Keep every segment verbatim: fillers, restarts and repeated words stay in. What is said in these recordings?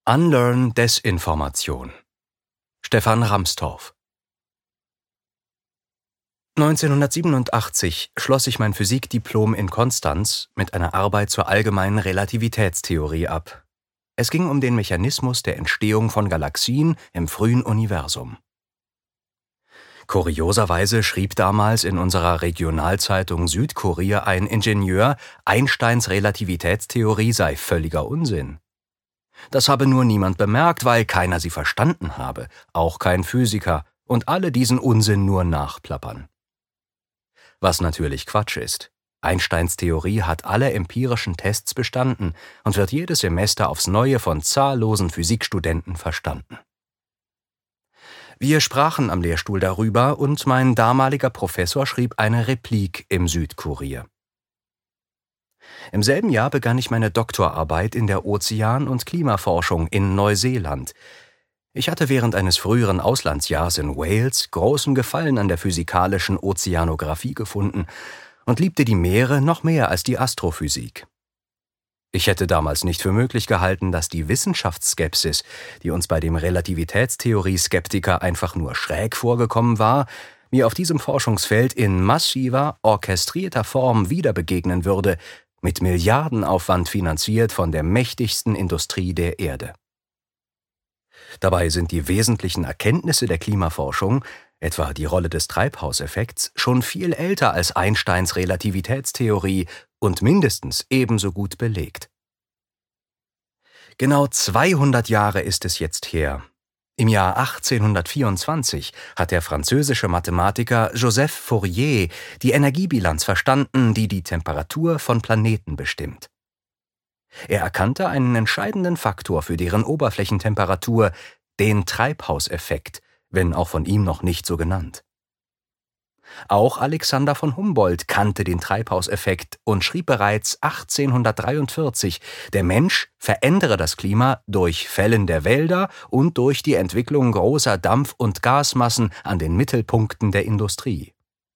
Unlearn Desinformation. Stefan Ramstorff. neunzehnhundertsiebenundachtzig schloss ich mein Physikdiplom in Konstanz mit einer Arbeit zur allgemeinen Relativitätstheorie ab. Es ging um den Mechanismus der Entstehung von Galaxien im frühen Universum. Kurioserweise schrieb damals in unserer Regionalzeitung Südkurier ein Ingenieur, Einsteins Relativitätstheorie sei völliger Unsinn. Das habe nur niemand bemerkt, weil keiner sie verstanden habe, auch kein Physiker, und alle diesen Unsinn nur nachplappern. Was natürlich Quatsch ist. Einsteins Theorie hat alle empirischen Tests bestanden und wird jedes Semester aufs Neue von zahllosen Physikstudenten verstanden. Wir sprachen am Lehrstuhl darüber und mein damaliger Professor schrieb eine Replik im Südkurier. Im selben Jahr begann ich meine Doktorarbeit in der Ozean- und Klimaforschung in Neuseeland. Ich hatte während eines früheren Auslandsjahrs in Wales großen Gefallen an der physikalischen Ozeanographie gefunden und liebte die Meere noch mehr als die Astrophysik. Ich hätte damals nicht für möglich gehalten, dass die Wissenschaftsskepsis, die uns bei dem Relativitätstheorie-Skeptiker einfach nur schräg vorgekommen war, mir auf diesem Forschungsfeld in massiver, orchestrierter Form wieder begegnen würde, mit Milliardenaufwand finanziert von der mächtigsten Industrie der Erde. Dabei sind die wesentlichen Erkenntnisse der Klimaforschung, etwa die Rolle des Treibhauseffekts, schon viel älter als Einsteins Relativitätstheorie und mindestens ebenso gut belegt. Genau zweihundert Jahre ist es jetzt her. Im Jahr achtzehnhundertvierundzwanzig hat der französische Mathematiker Joseph Fourier die Energiebilanz verstanden, die die Temperatur von Planeten bestimmt. Er erkannte einen entscheidenden Faktor für deren Oberflächentemperatur, den Treibhauseffekt, wenn auch von ihm noch nicht so genannt. Auch Alexander von Humboldt kannte den Treibhauseffekt und schrieb bereits achtzehnhundertdreiundvierzig, der Mensch verändere das Klima durch Fällen der Wälder und durch die Entwicklung großer Dampf- und Gasmassen an den Mittelpunkten der Industrie.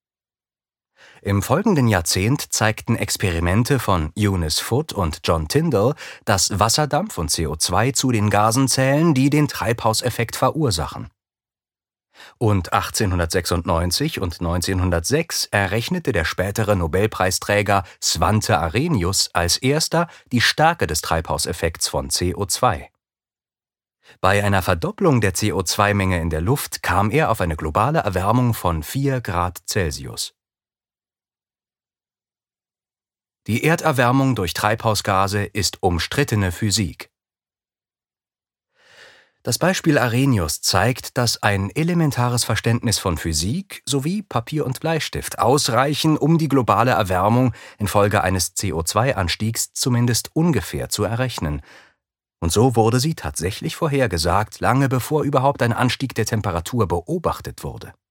Im folgenden Jahrzehnt zeigten Experimente von Eunice Foote und John Tyndall, dass Wasserdampf und C O zwei zu den Gasen zählen, die den Treibhauseffekt verursachen. Und achtzehnhundertsechsundneunzig und neunzehnhundertsechs errechnete der spätere Nobelpreisträger Svante Arrhenius als erster die Stärke des Treibhauseffekts von C O zwei. Bei einer Verdopplung der C O zwei Menge in der Luft kam er auf eine globale Erwärmung von vier Grad Celsius. Die Erderwärmung durch Treibhausgase ist umstrittene Physik. Das Beispiel Arrhenius zeigt, dass ein elementares Verständnis von Physik sowie Papier und Bleistift ausreichen, um die globale Erwärmung infolge eines C O zwei Anstiegs zumindest ungefähr zu errechnen. Und so wurde sie tatsächlich vorhergesagt, lange bevor überhaupt ein Anstieg der Temperatur beobachtet wurde.